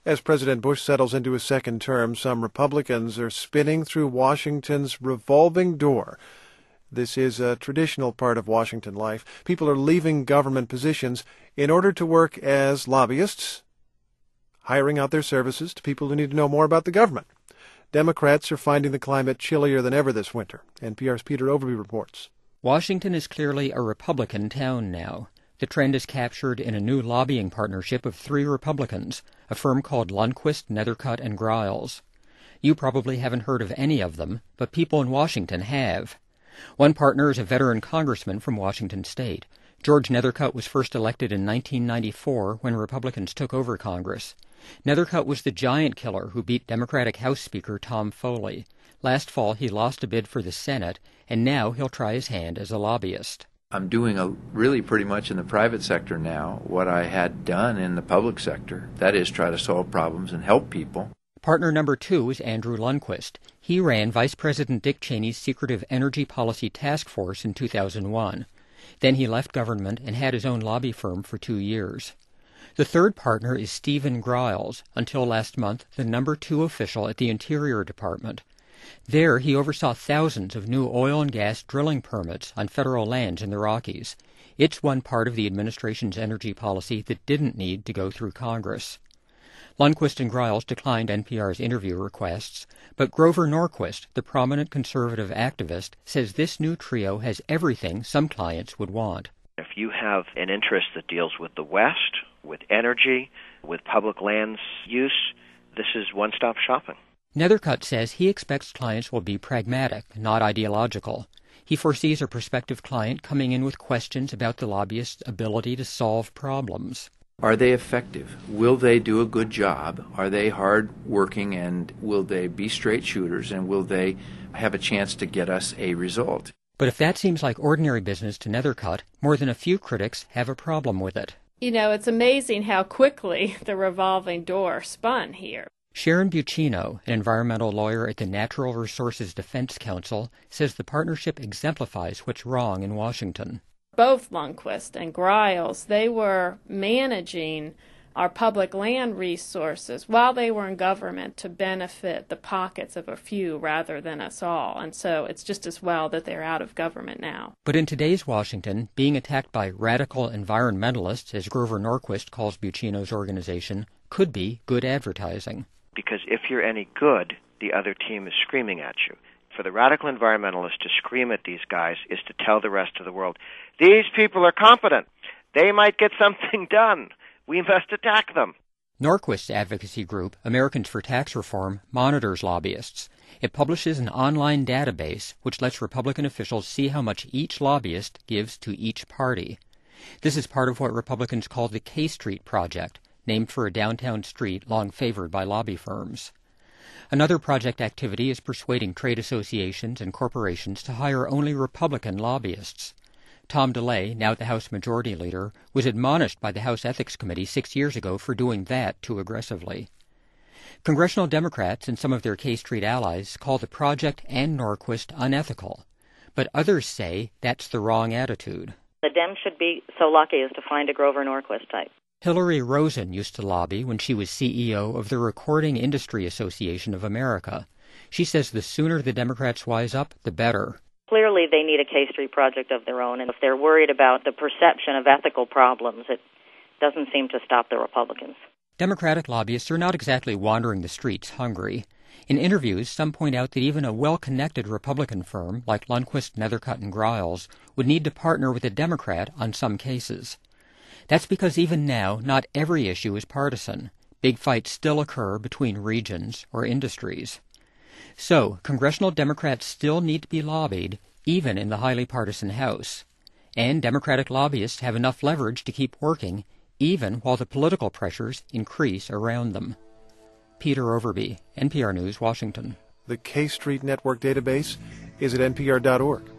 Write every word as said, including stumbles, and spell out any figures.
As President Bush settles into his second term, some Republicans are spinning through Washington's revolving door. This is a traditional part of Washington life. People are leaving government positions in order to work as lobbyists, hiring out their services to people who need to know more about the government. Democrats are finding the climate chillier than ever this winter. N P R's Peter Overby reports. Washington is clearly a Republican town now. The trend is captured in a new lobbying partnership of three Republicans, a firm called Lundquist, Nethercutt, and Griles. You probably haven't heard of any of them, but people in Washington have. One partner is a veteran congressman from Washington State. George Nethercutt was first elected in nineteen ninety-four when Republicans took over Congress. Nethercutt was the giant killer who beat Democratic House Speaker Tom Foley. Last fall he lost a bid for the Senate, and now he'll try his hand as a lobbyist. I'm doing a really pretty much in the private sector now what I had done in the public sector. That is, try to solve problems and help people. Partner number two is Andrew Lundquist. He ran Vice President Dick Cheney's secretive Energy Policy Task Force in two thousand one. Then he left government and had his own lobby firm for two years. The third partner is Stephen Griles, until last month the number two official at the Interior Department. There he oversaw thousands of new oil and gas drilling permits on federal lands in the Rockies. It's one part of the administration's energy policy that didn't need to go through Congress. Lundquist and Griles declined N P R's interview requests, but Grover Norquist, the prominent conservative activist, says this new trio has everything some clients would want. If you have an interest that deals with the West, with energy, with public lands use, this is one-stop shopping. Nethercutt says he expects clients will be pragmatic, not ideological. He foresees a prospective client coming in with questions about the lobbyist's ability to solve problems. Are they effective? Will they do a good job? Are they hard-working, and will they be straight shooters, and will they have a chance to get us a result? But if that seems like ordinary business to Nethercutt, more than a few critics have a problem with it. You know, it's amazing how quickly the revolving door spun here. Sharon Buccino, an environmental lawyer at the Natural Resources Defense Council, says the partnership exemplifies what's wrong in Washington. Both Lundquist and Griles, they were managing our public land resources while they were in government to benefit the pockets of a few rather than us all. And so it's just as well that they're out of government now. But in today's Washington, being attacked by radical environmentalists, as Grover Norquist calls Buccino's organization, could be good advertising. Because if you're any good, the other team is screaming at you. For the radical environmentalists to scream at these guys is to tell the rest of the world, these people are competent. They might get something done. We must attack them. Norquist's advocacy group, Americans for Tax Reform, monitors lobbyists. It publishes an online database which lets Republican officials see how much each lobbyist gives to each party. This is part of what Republicans call the K Street Project, named for a downtown street long favored by lobby firms. Another project activity is persuading trade associations and corporations to hire only Republican lobbyists. Tom DeLay, now the House Majority Leader, was admonished by the House Ethics Committee six years ago for doing that too aggressively. Congressional Democrats and some of their K Street allies call the project and Norquist unethical, but others say that's the wrong attitude. The Dems should be so lucky as to find a Grover Norquist type. Hillary Rosen used to lobby when she was C E O of the Recording Industry Association of America. She says the sooner the Democrats wise up, the better. Clearly they need a K Street Project of their own, and if they're worried about the perception of ethical problems, it doesn't seem to stop the Republicans. Democratic lobbyists are not exactly wandering the streets hungry. In interviews, some point out that even a well-connected Republican firm, like Lundquist, Nethercutt, and Griles, would need to partner with a Democrat on some cases. That's because even now, not every issue is partisan. Big fights still occur between regions or industries. So, congressional Democrats still need to be lobbied, even in the highly partisan House. And Democratic lobbyists have enough leverage to keep working, even while the political pressures increase around them. Peter Overby, N P R News, Washington. The K Street Network database is at N P R dot org.